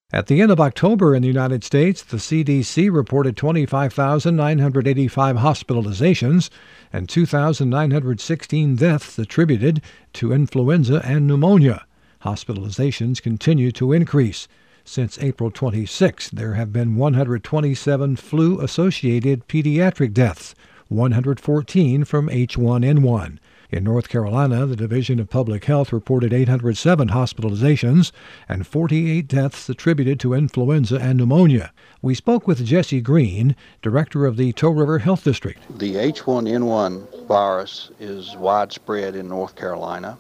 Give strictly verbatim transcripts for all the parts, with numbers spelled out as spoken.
At the end of October in the United States, the C D C reported twenty-five thousand nine hundred eighty-five hospitalizations and two thousand nine hundred sixteen deaths attributed to influenza and pneumonia. Hospitalizations continue to increase. Since April twenty-sixth, there have been one hundred twenty-seven flu-associated pediatric deaths, one hundred fourteen from H one N one. In North Carolina, the Division of Public Health reported eight hundred seven hospitalizations and forty-eight deaths attributed to influenza and pneumonia. We spoke with Jesse Green, director of the Toe River Health District. The H one N one virus is widespread in North Carolina,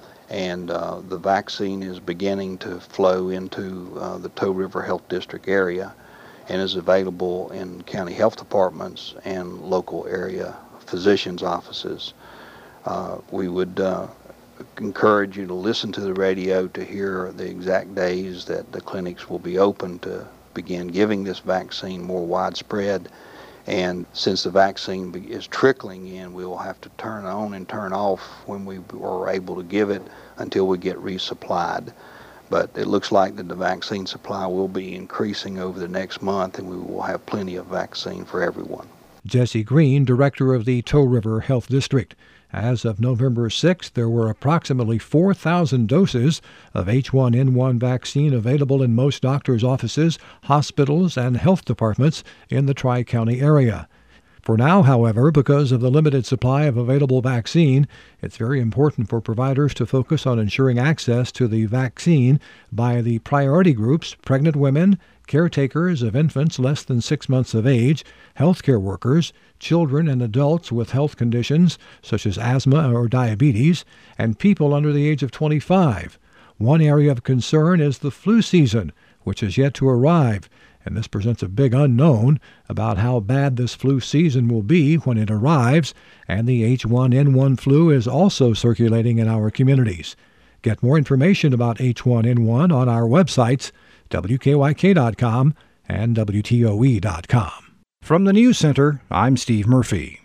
and uh, the vaccine is beginning to flow into uh, the Toe River Health District area and is available in county health departments and local area physicians' offices. Uh, we would uh, encourage you to listen to the radio to hear the exact days that the clinics will be open to begin giving this vaccine more widespread. And since the vaccine is trickling in, we will have to turn on and turn off when we are able to give it until we get resupplied. But it looks like that the vaccine supply will be increasing over the next month, and we will have plenty of vaccine for everyone. Jesse Green, director of the Toe River Health District. As of November sixth, there were approximately four thousand doses of H one N one vaccine available in most doctors' offices, hospitals, and health departments in the Tri-County area. For now, however, because of the limited supply of available vaccine, it's very important for providers to focus on ensuring access to the vaccine by the priority groups: pregnant women, caretakers of infants less than six months of age, healthcare workers, children and adults with health conditions such as asthma or diabetes, and people under the age of twenty-five. One area of concern is the flu season, which is yet to arrive, and this presents a big unknown about how bad this flu season will be when it arrives, and the H one N one flu is also circulating in our communities. Get more information about H one N one on our websites, W K Y K dot com and W T O E dot com. From the News Center, I'm Steve Murphy.